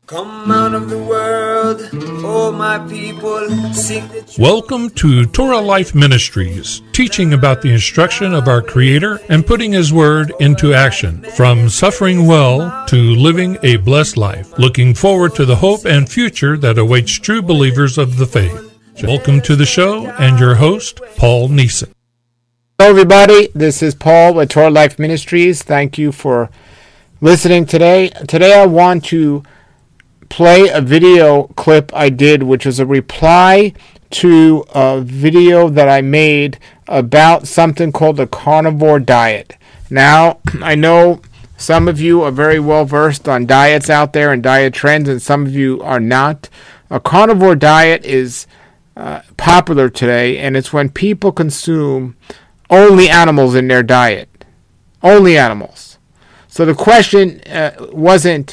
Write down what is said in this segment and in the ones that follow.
Come out of the world, oh my people, seek the truth. Welcome to Torah Life Ministries, teaching about the instruction of our Creator and putting His Word into action, from suffering well to living a blessed life, looking forward to the hope and future that awaits true believers of the faith. Welcome to the show and your host, Paul Neeson. Hello everybody, this is Paul with Torah Life Ministries. Thank you for listening today. Today I want to play a video clip I did, which was a reply to a video that I made about something called the carnivore diet. Now, I know some of you are very well versed on diets out there and diet trends, and some of you are not. A carnivore diet is popular today, and it's when people consume only animals in their diet. Only animals. So the question wasn't,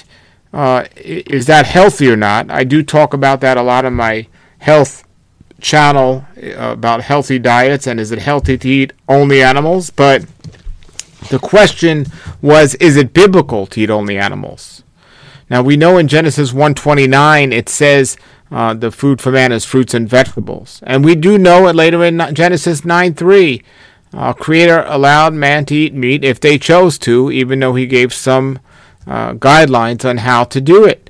is that healthy or not? I do talk about that a lot on my health channel, about healthy diets and is it healthy to eat only animals? But the question was, is it biblical to eat only animals? Now we know in Genesis 1:29 it says the food for man is fruits and vegetables. And we do know it later in Genesis 9:3. Creator allowed man to eat meat if they chose to, even though he gave some guidelines on how to do it.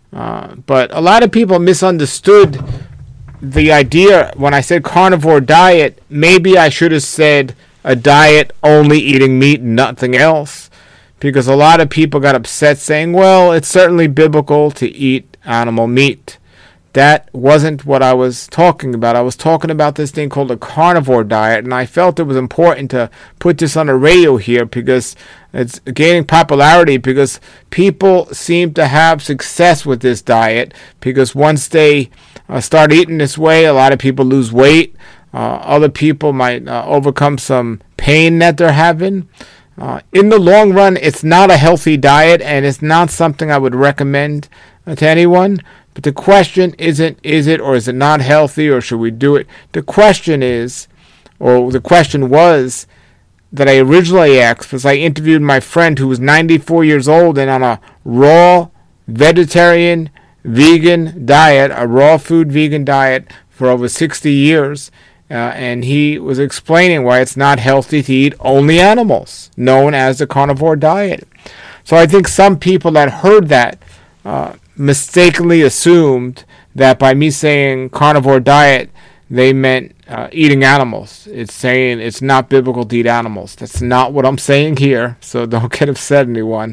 But a lot of people misunderstood the idea when I said carnivore diet. Maybe I should have said a diet only eating meat and nothing else, because a lot of people got upset saying, well, it's certainly biblical to eat animal meat. That wasn't what I was talking about. I was talking about this thing called a carnivore diet, and I felt it was important to put this on the radio here because it's gaining popularity, because people seem to have success with this diet, because once they start eating this way, a lot of people lose weight. Other people might overcome some pain that they're having. In the long run, it's not a healthy diet, and it's not something I would recommend to anyone. But the question isn't, is it or is it not healthy, or should we do it? The question is, or the question was, that I originally asked, was I interviewed my friend who was 94 years old and on a raw vegetarian vegan diet, a raw food vegan diet for over 60 years. And he was explaining why it's not healthy to eat only animals, known as the carnivore diet. So I think some people that heard that mistakenly assumed that by me saying carnivore diet, they meant eating animals. It's saying it's not biblical to eat animals. That's not what I'm saying here, so don't get upset, anyone.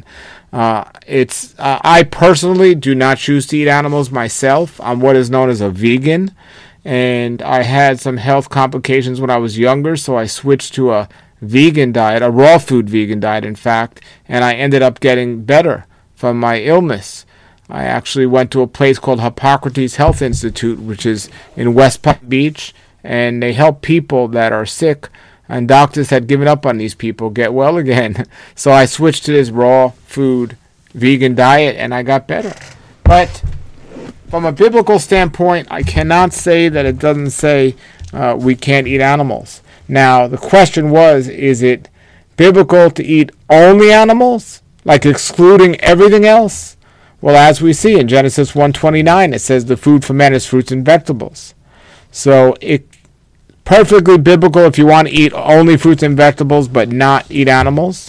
I personally do not choose to eat animals myself. I'm what is known as a vegan, and I had some health complications when I was younger, so I switched to a vegan diet, a raw food vegan diet, in fact, and I ended up getting better from my illness. I actually went to a place called Hippocrates Health Institute, which is in West Palm Beach, and they help people that are sick, and doctors had given up on these people get well again. So I switched to this raw food vegan diet, and I got better. But from a biblical standpoint, I cannot say that it doesn't say we can't eat animals. Now, the question was, is it biblical to eat only animals, like excluding everything else? Well, as we see in Genesis 1:29, it says the food for man is fruits and vegetables. So it's perfectly biblical if you want to eat only fruits and vegetables but not eat animals.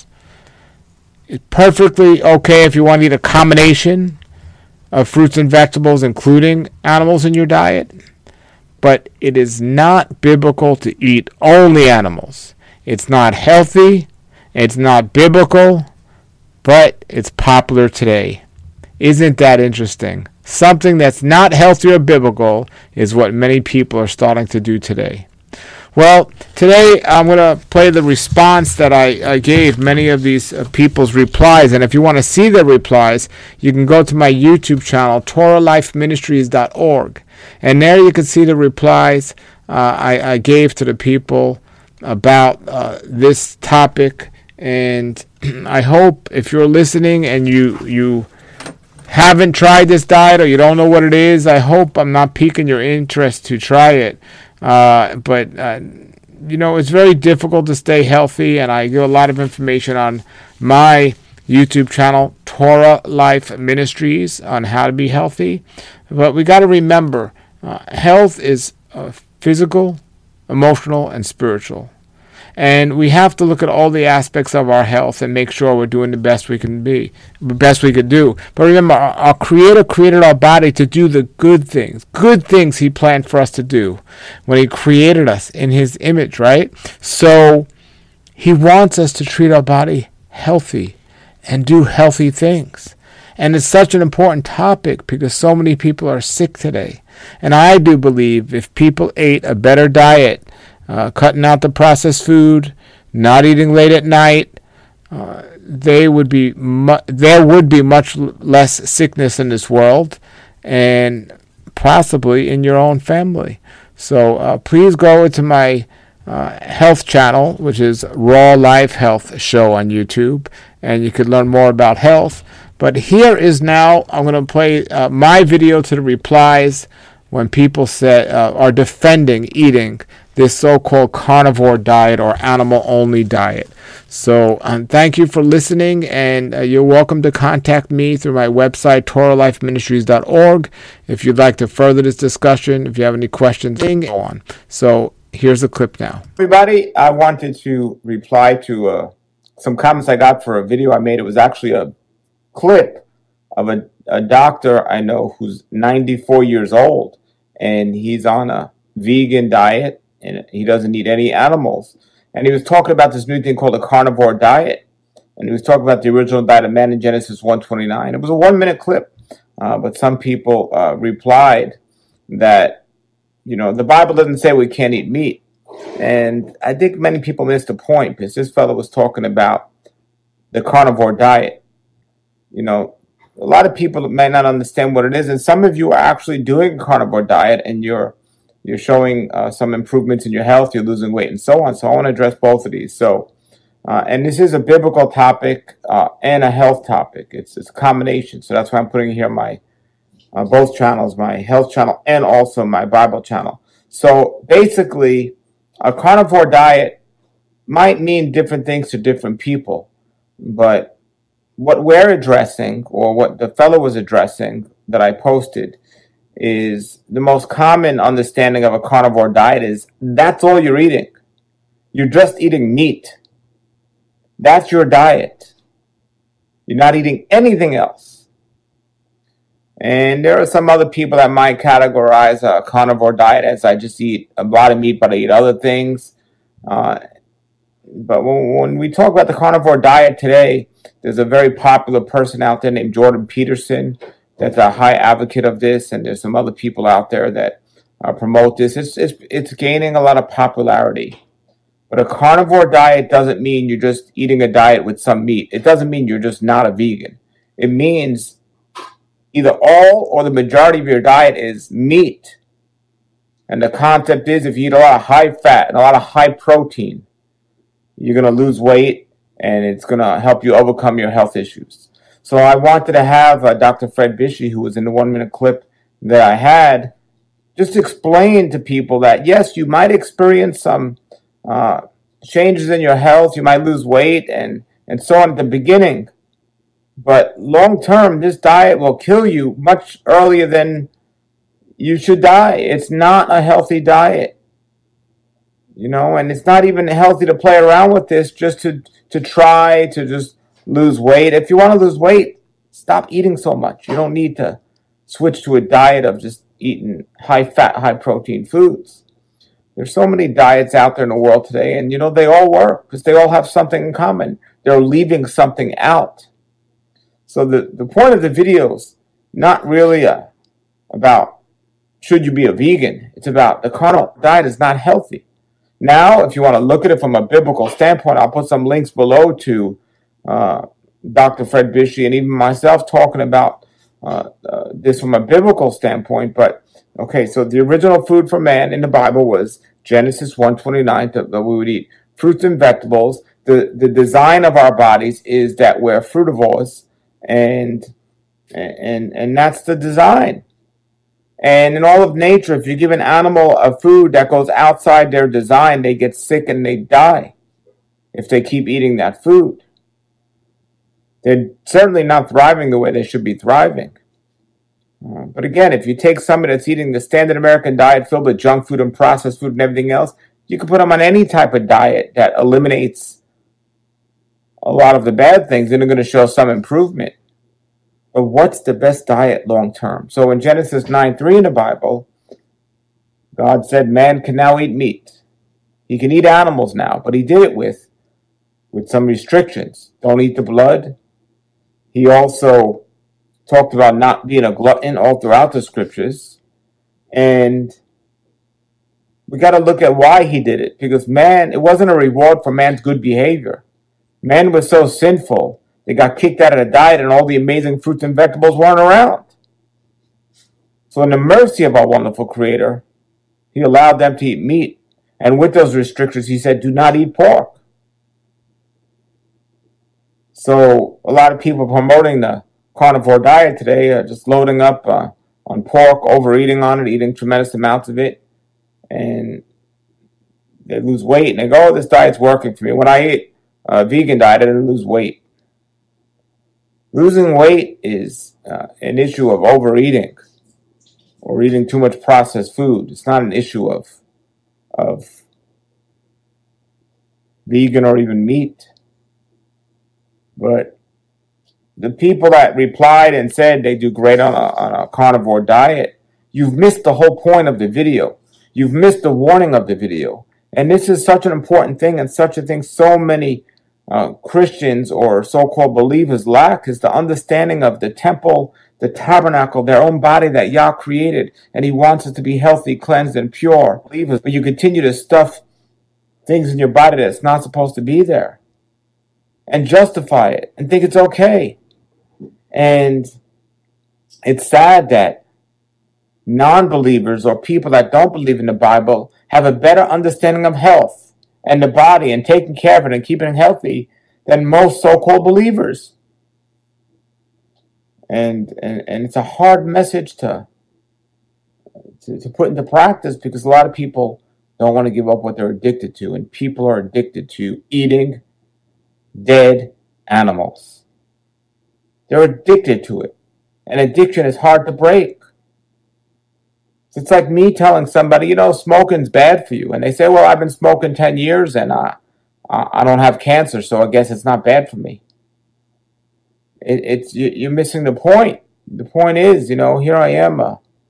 It's perfectly okay if you want to eat a combination of fruits and vegetables, including animals in your diet. But it is not biblical to eat only animals. It's not healthy, it's not biblical, but it's popular today. Isn't that interesting? Something that's not healthy or biblical is what many people are starting to do today. Well, today I'm going to play the response that I gave many of these people's replies. And if you want to see the replies, you can go to my YouTube channel, TorahLifeMinistries.org. And there you can see the replies I gave to the people about this topic. And I hope if you're listening and you haven't tried this diet or you don't know what it is, I hope I'm not piquing your interest to try it. But it's very difficult to stay healthy, and I give a lot of information on my YouTube channel, Torah Life Ministries on how to be healthy. But we got to remember, health is physical, emotional, and spiritual. And we have to look at all the aspects of our health and make sure we're doing the best we can be, the best we could do. But remember, our Creator created our body to do the good things He planned for us to do when He created us in His image, right? So He wants us to treat our body healthy and do healthy things. And it's such an important topic because so many people are sick today. And I do believe if people ate a better diet, cutting out the processed food, not eating late at night, there would be much less sickness in this world, and possibly in your own family. So please go into my health channel, which is Raw Life Health Show on YouTube, and you could learn more about health. But here is now, I'm going to play my video to the replies when people are defending eating this so-called carnivore diet or animal-only diet. So thank you for listening, and you're welcome to contact me through my website, TorahLifeMinistries.org, if you'd like to further this discussion, if you have any questions, go on. So here's a clip now. Everybody, I wanted to reply to some comments I got for a video I made. It was actually a clip of a doctor I know who's 94 years old, and he's on a vegan diet, and he doesn't eat any animals. And he was talking about this new thing called a carnivore diet. And he was talking about the original diet of man in Genesis 1:29. It was a 1-minute clip, but some people replied that, the Bible doesn't say we can't eat meat. And I think many people missed the point because this fellow was talking about the carnivore diet. A lot of people may not understand what it is, and some of you are actually doing a carnivore diet, and you're showing some improvements in your health, you're losing weight, and so on. So I want to address both of these. So, and this is a biblical topic and a health topic. It's a combination. So that's why I'm putting here my both channels, my health channel and also my Bible channel. So basically, a carnivore diet might mean different things to different people, but what we're addressing, or what the fellow was addressing that I posted, is the most common understanding of a carnivore diet is that's all you're eating. You're just eating meat. That's your diet. You're not eating anything else. And there are some other people that might categorize a carnivore diet as I just eat a lot of meat, but I eat other things. But when we talk about the carnivore diet today, there's a very popular person out there named Jordan Peterson that's a high advocate of this, and there's some other people out there that promote this. It's gaining a lot of popularity. But a carnivore diet doesn't mean you're just eating a diet with some meat. It doesn't mean you're just not a vegan. It means either all or the majority of your diet is meat. And the concept is if you eat a lot of high fat and a lot of high protein, you're going to lose weight, and it's going to help you overcome your health issues. So I wanted to have Dr. Fred Bishy, who was in the 1-minute clip that I had, just explain to people that, yes, you might experience some changes in your health. You might lose weight and so on at the beginning. But long term, this diet will kill you much earlier than you should die. It's not a healthy diet. And it's not even healthy to play around with this just to try to just lose weight. If you want to lose weight, stop eating so much. You don't need to switch to a diet of just eating high fat, high protein foods. There's so many diets out there in the world today, and they all work because they all have something in common. They're leaving something out. So the point of the video is not really about should you be a vegan. It's about the carnivore diet is not healthy. Now, if you want to look at it from a biblical standpoint, I'll put some links below to Dr. Fred Bishy and even myself talking about this from a biblical standpoint. But okay, so the original food for man in the Bible was Genesis 1:29, that we would eat fruits and vegetables. The design of our bodies is that we're frugivores, and that's the design. And in all of nature, if you give an animal a food that goes outside their design, they get sick and they die if they keep eating that food. They're certainly not thriving the way they should be thriving. But again, if you take somebody that's eating the standard American diet filled with junk food and processed food and everything else, you can put them on any type of diet that eliminates a lot of the bad things, and they're going to show some improvement. But what's the best diet long term? So in Genesis 9:3 in the Bible, God said man can now eat meat. He can eat animals now, but he did it with some restrictions. Don't eat the blood. He also talked about not being a glutton all throughout the scriptures. And we got to look at why he did it, because man, it wasn't a reward for man's good behavior. Man was so sinful, they got kicked out of the diet and all the amazing fruits and vegetables weren't around. So in the mercy of our wonderful Creator, he allowed them to eat meat. And with those restrictions, he said, do not eat pork. So a lot of people promoting the carnivore diet today are just loading up on pork, overeating on it, eating tremendous amounts of it. And they lose weight. And they go, oh, this diet's working for me. When I ate a vegan diet, I didn't lose weight. Losing weight is an issue of overeating or eating too much processed food. It's not an issue of vegan or even meat. But the people that replied and said they do great on a carnivore diet, you've missed the whole point of the video. You've missed the warning of the video. And this is such an important thing, and such a thing so many Christians or so-called believers lack, is the understanding of the temple, the tabernacle, their own body that Yah created, and he wants us to be healthy, cleansed, and pure believers. But you continue to stuff things in your body that's not supposed to be there and justify it and think it's okay. And it's sad that non-believers or people that don't believe in the Bible have a better understanding of health and the body and taking care of it and keeping it healthy than most so-called believers. And it's a hard message to put into practice, because a lot of people don't want to give up what they're addicted to, and people are addicted to eating dead animals. They're addicted to it, and addiction is hard to break. It's like me telling somebody, smoking's bad for you, and they say, well, I've been smoking 10 years and I don't have cancer, so I guess it's not bad for me. You're missing the point. The point is, here I am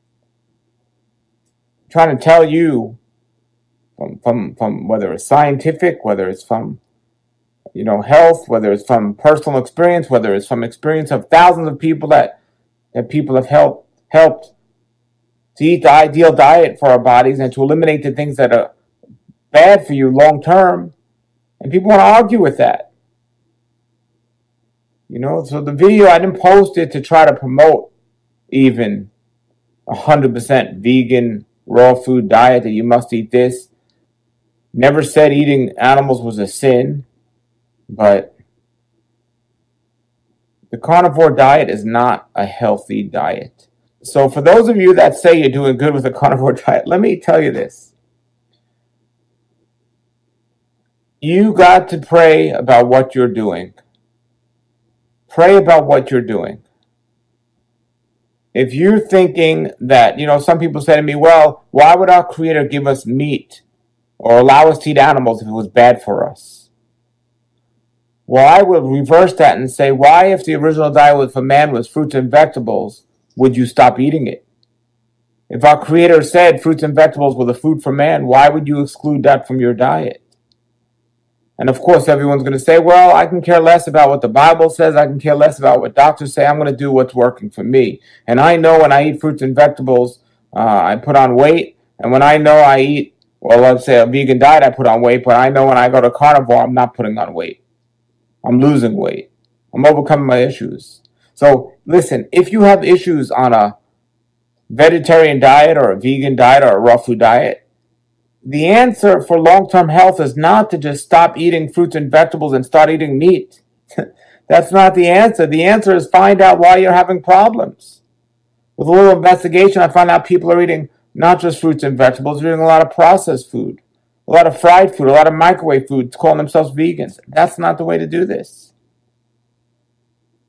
trying to tell you from whether it's scientific, whether it's from health, whether it's from personal experience, whether it's from experience of thousands of people that people have helped to eat the ideal diet for our bodies and to eliminate the things that are bad for you long term. And people want to argue with that. So the video, I didn't post it to try to promote even 100% vegan raw food diet, that you must eat this. Never said eating animals was a sin, but the carnivore diet is not a healthy diet. So for those of you that say you're doing good with a carnivore diet, let me tell you this. You got to pray about what you're doing. Pray about what you're doing. If you're thinking that, some people say to me, well, why would our Creator give us meat or allow us to eat animals if it was bad for us? Well, I would reverse that and say, why, if the original diet for man was fruits and vegetables, would you stop eating it? If our Creator said fruits and vegetables were the food for man, why would you exclude that from your diet? And of course, everyone's going to say, well, I can care less about what the Bible says. I can care less about what doctors say. I'm going to do what's working for me. And I know when I eat fruits and vegetables, I put on weight. And when I know I eat, well, let's say a vegan diet, I put on weight. But I know when I go to carnivore, I'm not putting on weight. I'm losing weight. I'm overcoming my issues. So listen, if you have issues on a vegetarian diet or a vegan diet or a raw food diet, the answer for long-term health is not to just stop eating fruits and vegetables and start eating meat. That's not the answer. The answer is find out why you're having problems. With a little investigation, I found out people are eating not just fruits and vegetables, they're eating a lot of processed food, a lot of fried food, a lot of microwave food, calling themselves vegans. That's not the way to do this.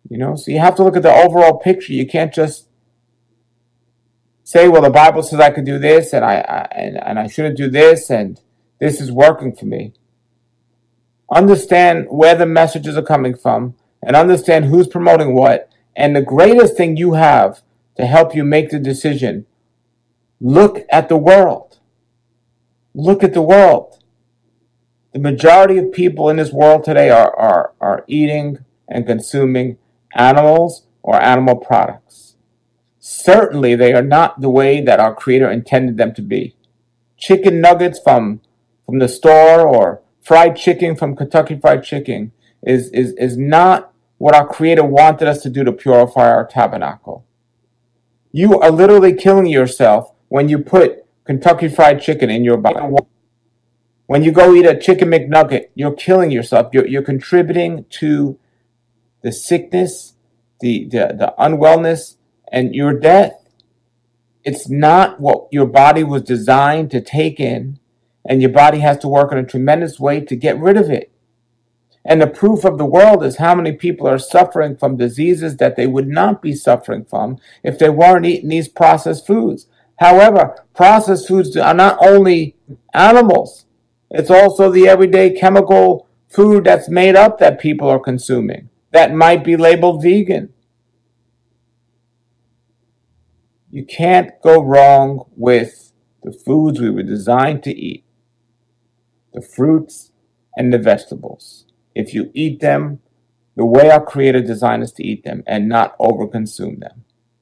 So you have to look at the overall picture. You can't just say, well, the Bible says I could do this, and I shouldn't do this, and this is working for me. Understand where the messages are coming from, and understand who's promoting what. And the greatest thing you have to help you make the decision, look at the world. Look at the world. The majority of people in this world today are eating and consuming animals or animal products. Certainly, they are not the way that our Creator intended them to be. Chicken nuggets from the store or fried chicken from Kentucky Fried Chicken is not what our Creator wanted us to do to purify our tabernacle. You are literally killing yourself when you put Kentucky Fried Chicken in your body. When you go eat a chicken McNugget, you're killing yourself. You're contributing to the sickness, the unwellness, and your death. It's not what your body was designed to take in, and your body has to work in a tremendous way to get rid of it. And the proof of the world is how many people are suffering from diseases that they would not be suffering from if they weren't eating these processed foods. However, processed foods are not only animals, it's also the everyday chemical food that's made up that people are consuming that might be labeled vegan. You can't go wrong with the foods we were designed to eat, the fruits and the vegetables, if you eat them the way our Creator designed us to eat them and not overconsume them.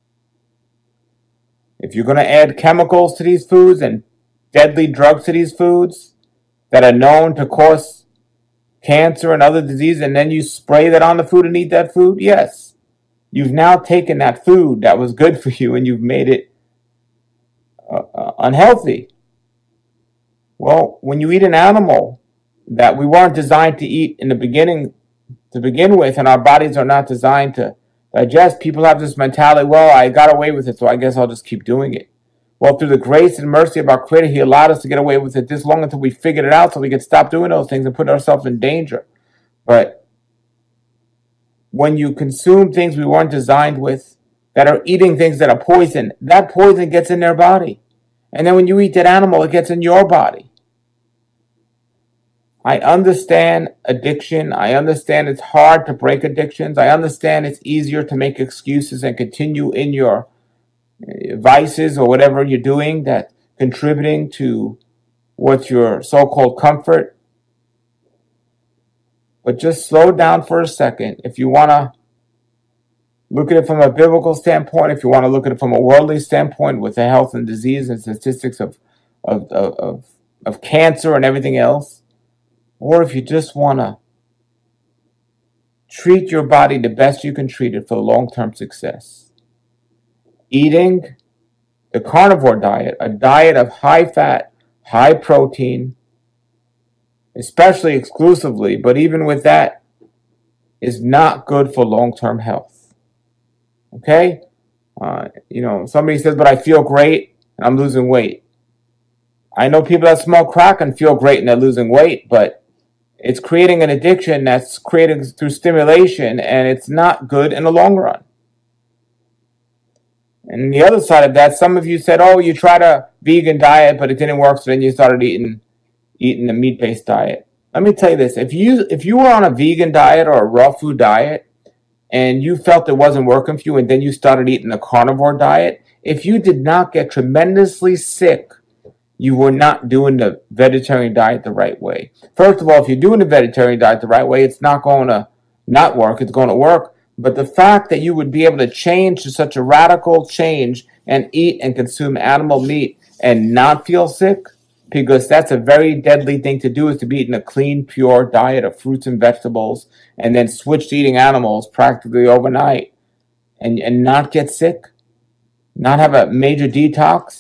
If you're going to add chemicals to these foods and deadly drugs to these foods that are known to cause cancer and other diseases, and then you spray that on the food and eat that food, yes, you've now taken that food that was good for you and you've made it unhealthy. Well, when you eat an animal that we weren't designed to eat in the beginning to begin with, and our bodies are not designed to digest, people have this mentality, well, I got away with it, so I guess I'll just keep doing it. Well, through the grace and mercy of our Creator, He allowed us to get away with it this long until we figured it out so we could stop doing those things and put ourselves in danger. But when you consume things we weren't designed with, that are eating things that are poison, that poison gets in their body. And then when you eat that animal, it gets in your body. I understand addiction. I understand it's hard to break addictions. I understand it's easier to make excuses and continue in your vices or whatever you're doing that's contributing to what's your so-called comfort. But just slow down for a second. If you want to look at it from a biblical standpoint, if you want to look at it from a worldly standpoint with the health and disease and statistics of cancer and everything else, or if you just want to treat your body the best you can treat it for long-term success, eating the carnivore diet, a diet of high fat, high protein, especially exclusively, but even with that, is not good for long-term health. Okay? Somebody says, but I feel great and I'm losing weight. I know people that smoke crack and feel great and they're losing weight, but it's creating an addiction that's created through stimulation, and it's not good in the long run. And the other side of that, some of you said, oh, you tried a vegan diet, but it didn't work, so then you started eating a meat-based diet. Let me tell you this. If you were on a vegan diet or a raw food diet, and you felt it wasn't working for you, and then you started eating a carnivore diet, if you did not get tremendously sick, you were not doing the vegetarian diet the right way. First of all, if you're doing the vegetarian diet the right way, it's not going to not work. It's going to work. But the fact that you would be able to change to such a radical change and eat and consume animal meat and not feel sick, because that's a very deadly thing to do, is to be eating a clean, pure diet of fruits and vegetables and then switch to eating animals practically overnight and not get sick, not have a major detox.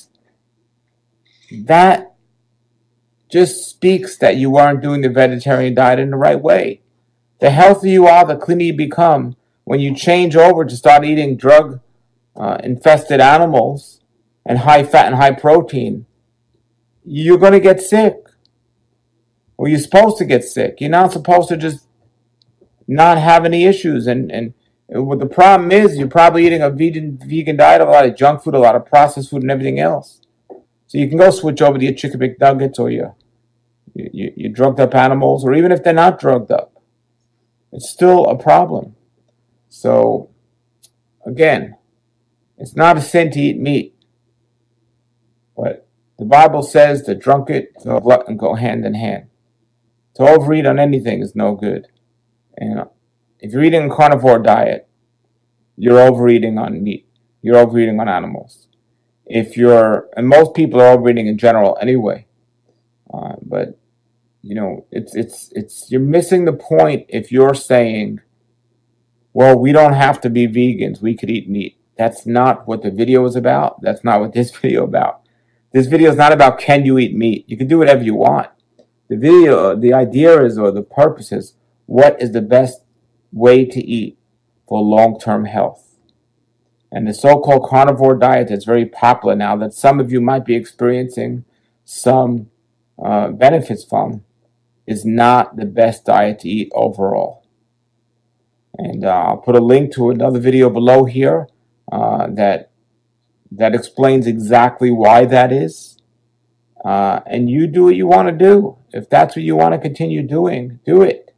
That just speaks that you aren't doing the vegetarian diet in the right way. The healthier you are, the cleaner you become. When you change over to start eating drug-infested animals and high fat and high protein, you're going to get sick. Or you're supposed to get sick. You're not supposed to just not have any issues and And what the problem is, you're probably eating a vegan diet, a lot of junk food, a lot of processed food, and everything else. So you can go switch over to your chicken McNuggets or your drugged up animals, or even if they're not drugged up, it's still a problem. So again, it's not a sin to eat meat, but the Bible says the drunkard and the glutton go hand in hand. To overeat on anything is no good. And if you're eating a carnivore diet, you're overeating on meat. You're overeating on animals. And most people are overeating in general anyway. But it's you're missing the point if you're saying, well, we don't have to be vegans. We could eat meat. That's not what the video is about. That's not what this video is about. This video is not about can you eat meat. You can do whatever you want. The idea is, or the purpose is, what is the best way to eat for long-term health? And the so-called carnivore diet that's very popular now, that some of you might be experiencing some benefits from, is not the best diet to eat overall. And I'll put a link to another video below here that explains exactly why that is. And you do what you want to do. If that's what you want to continue doing, do it.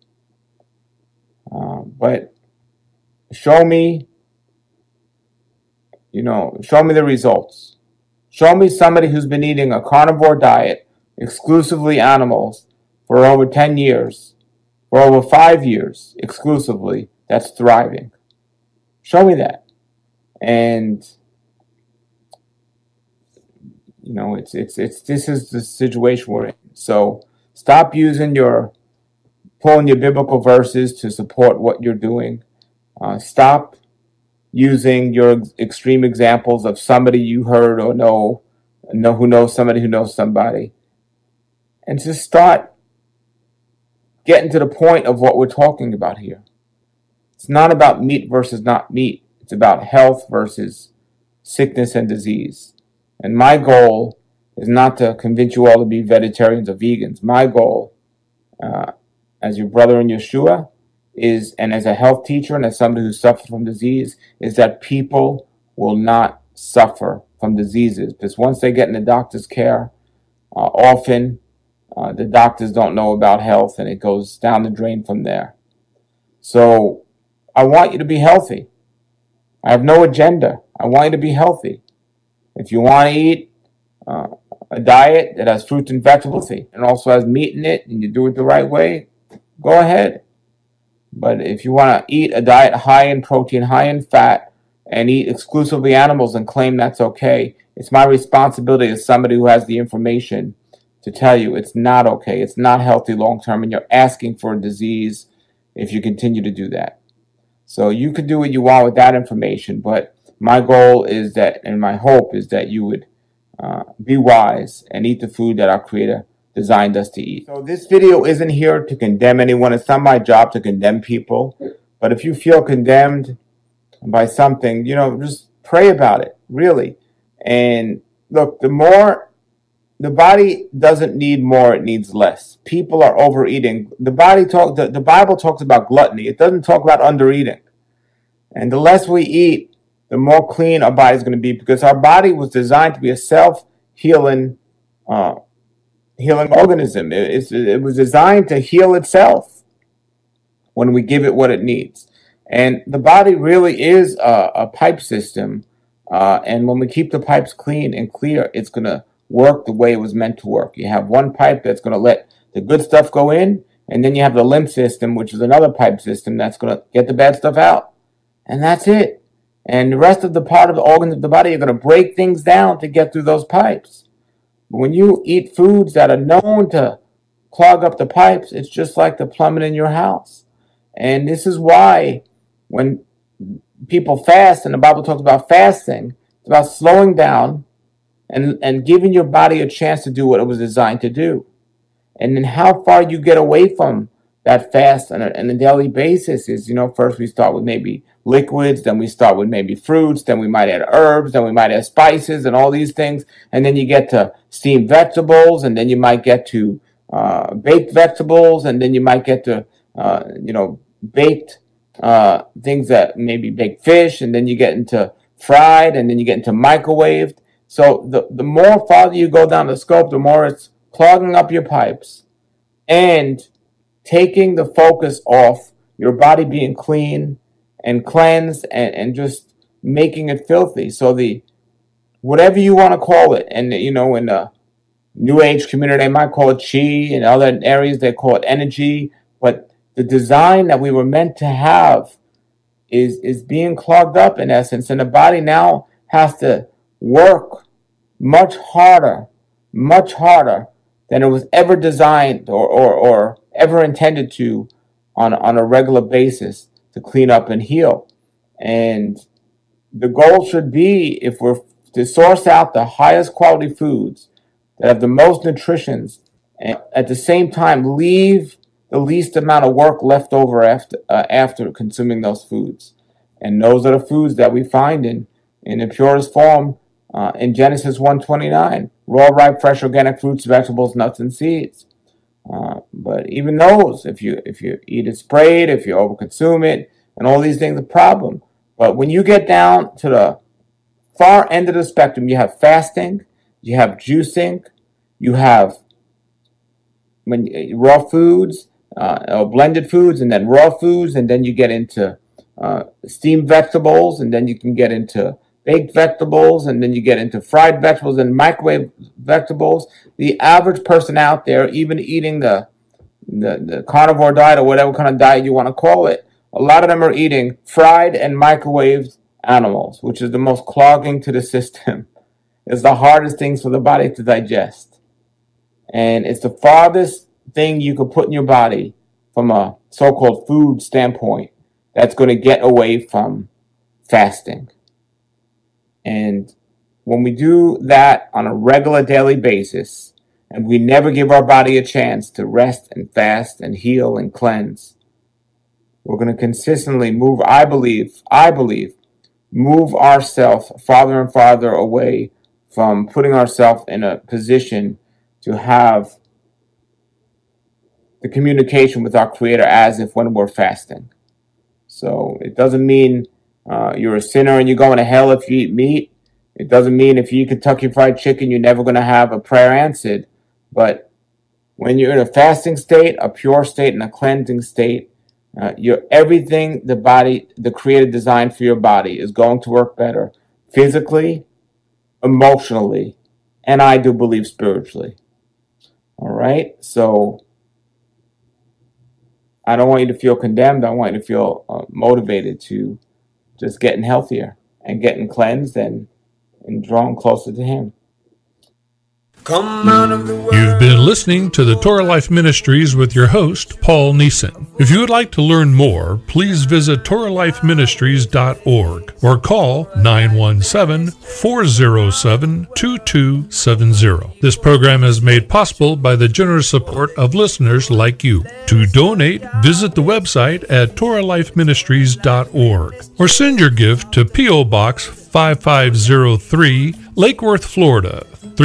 But show me the results. Show me somebody who's been eating a carnivore diet, exclusively animals, for over 10 years, for over 5 years, exclusively, that's thriving. Show me that. And this is the situation we're in. So stop pulling your biblical verses to support what you're doing. Stop using your extreme examples of somebody you heard or know who knows somebody who knows somebody, and just start getting to the point of what we're talking about here. It's not about meat versus not meat. It's about health versus sickness and disease. And my goal is not to convince you all to be vegetarians or vegans. My goal, as your brother in Yeshua, and as a health teacher and as somebody who suffers from disease, is that people will not suffer from diseases. Because once they get in the doctor's care, often the doctors don't know about health, and it goes down the drain from there. So I want you to be healthy. I have no agenda. I want you to be healthy. If you want to eat a diet that has fruits and vegetables and also has meat in it, and you do it the right way, go ahead. But if you want to eat a diet high in protein, high in fat, and eat exclusively animals and claim that's okay, it's my responsibility as somebody who has the information to tell you it's not okay. It's not healthy long term, and you're asking for a disease if you continue to do that. So you can do what you want with that information, but my goal is that, and my hope is that you would be wise and eat the food that our Creator designed us to eat. So this video isn't here to condemn anyone. It's not my job to condemn people. But if you feel condemned by something, just pray about it, really. And look, the body doesn't need more, it needs less. People are overeating. The Bible talks about gluttony. It doesn't talk about undereating. And the less we eat, the more clean our body is going to be, because our body was designed to be a self-healing organism. It was designed to heal itself when we give it what it needs. And the body really is a pipe system. And when we keep the pipes clean and clear, it's going to work the way it was meant to work. You have one pipe that's going to let the good stuff go in, and then you have the lymph system, which is another pipe system that's going to get the bad stuff out. And that's it. And the rest of the part of the organs of the body are going to break things down to get through those pipes. But when you eat foods that are known to clog up the pipes, it's just like the plumbing in your house. And this is why when people fast, and the Bible talks about fasting, it's about slowing down and giving your body a chance to do what it was designed to do. And then how far you get away from that fast on a daily basis is, first we start with maybe liquids, then we start with maybe fruits, then we might add herbs, then we might add spices and all these things, and then you get to steamed vegetables, and then you might get to baked vegetables, and then you might get to baked things that maybe baked fish, and then you get into fried, and then you get into microwaved. So the more farther you go down the scope, the more it's clogging up your pipes and taking the focus off your body being clean and cleansed, and just making it filthy. So the whatever you want to call it, and in the New Age community they might call it chi, in other areas they call it energy, but the design that we were meant to have is being clogged up in essence, and the body now has to work much harder than it was ever designed or ever intended to on a regular basis to clean up and heal. And the goal should be, if we're to source out the highest quality foods that have the most nutritions, and at the same time leave the least amount of work left over after consuming those foods. And those are the foods that we find in the purest form in Genesis 1:29, raw, ripe, fresh, organic fruits, vegetables, nuts, and seeds. But even those, if you eat it sprayed, if you overconsume it, and all these things, are a problem. But when you get down to the far end of the spectrum, you have fasting, you have juicing, you have raw foods, or blended foods, and then raw foods, and then you get into steamed vegetables, and then you can get into baked vegetables, and then you get into fried vegetables and microwave vegetables. The average person out there, even eating the carnivore diet or whatever kind of diet you want to call it, a lot of them are eating fried and microwaved animals, which is the most clogging to the system. It's the hardest things for the body to digest. And it's the farthest thing you could put in your body from a so-called food standpoint that's going to get away from fasting. And when we do that on a regular daily basis, and we never give our body a chance to rest and fast and heal and cleanse, we're going to consistently move, I believe, move ourselves farther and farther away from putting ourselves in a position to have the communication with our Creator as if when we're fasting. So it doesn't mean you're a sinner and you're going to hell if you eat meat. It doesn't mean if you eat Kentucky Fried Chicken, you're never going to have a prayer answered. But when you're in a fasting state, a pure state, and a cleansing state, you're everything the Creator designed for your body is going to work better physically, emotionally, and I do believe spiritually. All right? So I don't want you to feel condemned. I want you to feel motivated to just getting healthier and getting cleansed and drawn closer to Him. Come out of the world. You've been listening to the Torah Life Ministries with your host, Paul Neeson. If you would like to learn more, please visit TorahLifeMinistries.org or call 917-407-2270. This program is made possible by the generous support of listeners like you. To donate, visit the website at TorahLifeMinistries.org or send your gift to P.O. Box 5503, Lake Worth, Florida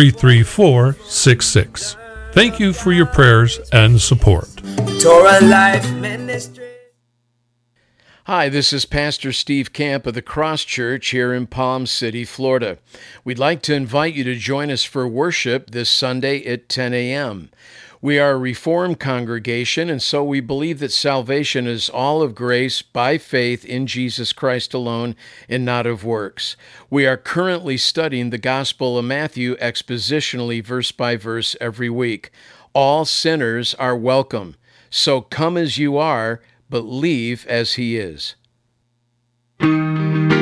33466. Thank you for your prayers and support. Torah Life Ministry. Hi, this is Pastor Steve Camp of the Cross Church here in Palm City, Florida. We'd like to invite you to join us for worship this Sunday at 10 a.m. We are a Reformed congregation, and so we believe that salvation is all of grace by faith in Jesus Christ alone and not of works. We are currently studying the Gospel of Matthew expositionally, verse by verse, every week. All sinners are welcome. So come as you are, but leave as He is.